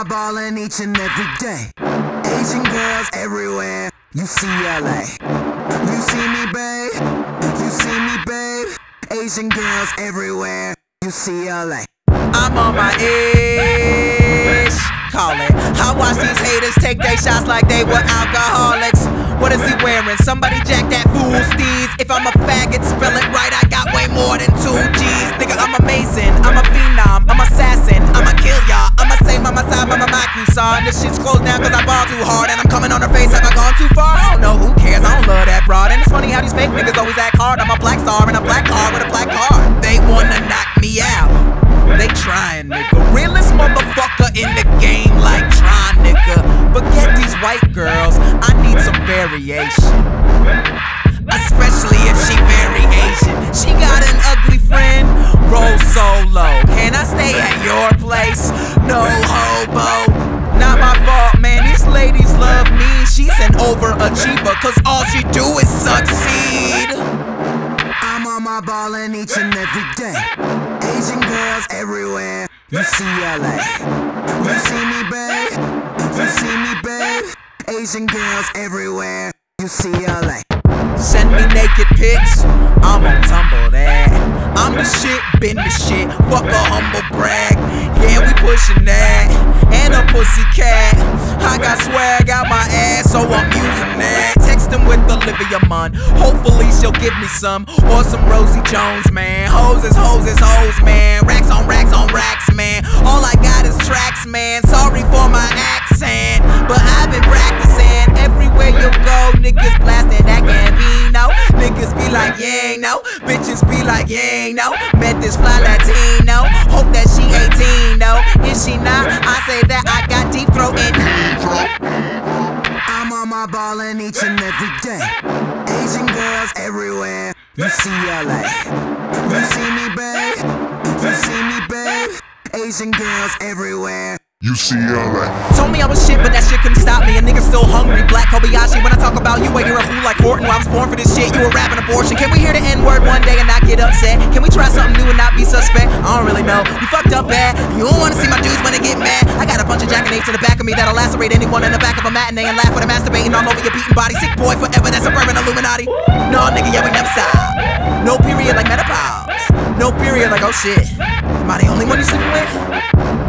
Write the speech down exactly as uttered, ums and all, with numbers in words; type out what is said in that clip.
my ballin' each and every day. Asian girls everywhere, U C L A. You see me, babe, you see me, babe. Asian girls everywhere, U C L A. I'm on my ish, call it. I watch these haters take their shots like they were alcoholics. What is he wearing? Somebody jack that fool steez. If I'm a faggot, spell it right, I got way more than two G's. Nigga, I'm amazing, I'm a phenom, I'm assassin, I'ma kill y'all, I'ma say mama side, mama Maku son. This shit's closed down cause I ball too hard and I'm coming on her face, have I gone too far? I don't know, who cares, I don't love that broad. And it's funny how these fake niggas always act hard. I'm a black star in a black car with a black card. They wanna knock me out, they trying, nigga. Realest motherfucker in the game like Tron, nigga. Forget these white girls, I need some variation, especially if she very Asian. She got an ugly friend, roll solo. Can I stay at your place? No hobo. Not my fault, man, these ladies love me. She's an overachiever, cause all she do is succeed. I'm on my ballin' each and every day. Asian girls everywhere, U C L A. You see me, babe, you see me, babe. Asian girls everywhere, U C L A. Send me naked pics, I'm gon' tumble that. I'm the shit, been the shit, fuck a humble brag. Yeah, we pushin' that, and a pussy cat. I got swag out my ass, so I'm using that. Text him with Olivia Munn, hopefully she'll give me some. Or some Rosie Jones, man. Hoes is hoes is hoes, man. Racks on racks on racks, man. All I got is tracks, man. Sorry for my accent, but I've been practicing. Everywhere you go, niggas blasting that Gambino. Niggas be like, yeah, no. Bitches be like, yeah, no. Met this fly Latino. Hope that she eighteen, though. If she not, I say that I got deep throat in. I'm on my ballin' each and every day. Asian girls everywhere, U C L A. You see me, babe, you see me, babe. Asian girls everywhere, U C L A. Told me I was shit, but that shit couldn't stop me. A nigga still hungry, Black Kobayashi. When I talk about you, I hear a fool like Horton. Well, I was born for this shit, you a rapping abortion. Can we hear the N-word one day and not get upset? Can we try something new and not be suspect? I don't really know, you fucked up bad. You don't wanna see my dudes when they get mad. I got a bunch of jackanapes in the back of me that'll lacerate anyone in the back of a matinee and laugh when I'm masturbating all over your beaten body. Sick boy forever, that's suburban Illuminati. No nigga, yeah, we never stop. No period like menopause. No period like, oh shit, am I the only one you sleeping with?